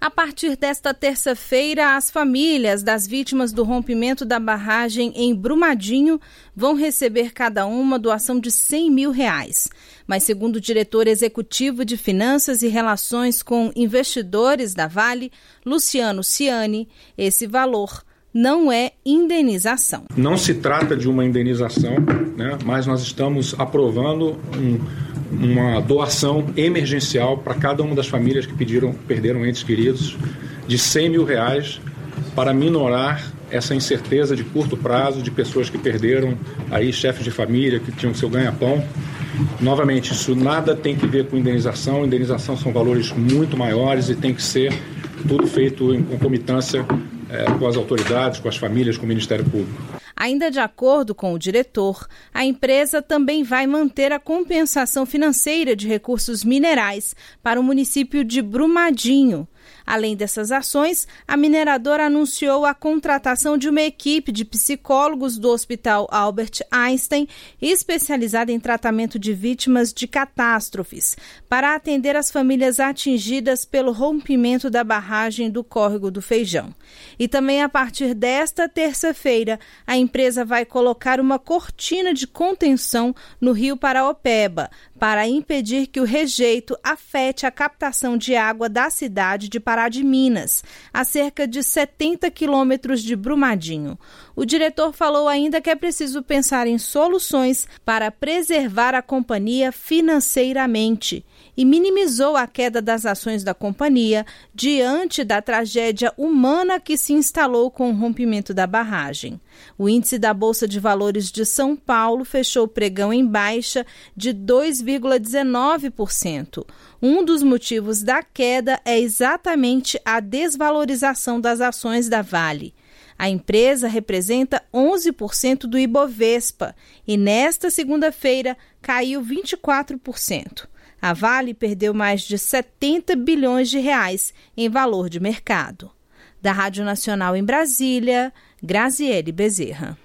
A partir desta terça-feira, as famílias das vítimas do rompimento da barragem em Brumadinho vão receber cada uma doação de R$100 mil. Mas, segundo o diretor executivo de Finanças e Relações com Investidores da Vale, Luciano Ciani, esse valor não é indenização. Não se trata de uma indenização, né, mas nós estamos aprovando uma doação emergencial para cada uma das famílias que perderam entes queridos de R$100 mil para minorar essa incerteza de curto prazo de pessoas que perderam aí chefes de família que tinham seu ganha-pão. Novamente, isso nada tem que ver com indenização. Indenização são valores muito maiores e tem que ser tudo feito em concomitância com as autoridades, com as famílias, com o Ministério Público. Ainda de acordo com o diretor, a empresa também vai manter a compensação financeira de recursos minerais para o município de Brumadinho. Além dessas ações, a mineradora anunciou a contratação de uma equipe de psicólogos do Hospital Albert Einstein, especializada em tratamento de vítimas de catástrofes, para atender as famílias atingidas pelo rompimento da barragem do Córrego do Feijão. E também, a partir desta terça-feira, a empresa vai colocar uma cortina de contenção no rio Paraopeba, para impedir que o rejeito afete a captação de água da cidade de Pará de Minas, a cerca de 70 quilômetros de Brumadinho. O diretor falou ainda que é preciso pensar em soluções para preservar a companhia financeiramente e minimizou a queda das ações da companhia diante da tragédia humana que se instalou com o rompimento da barragem. O índice da Bolsa de Valores de São Paulo fechou o pregão em baixa de 2,19%. Um dos motivos da queda é exatamente a desvalorização das ações da Vale. A empresa representa 11% do Ibovespa e nesta segunda-feira caiu 24%. A Vale perdeu mais de 70 bilhões de reais em valor de mercado. Da Rádio Nacional em Brasília, Graziele Bezerra.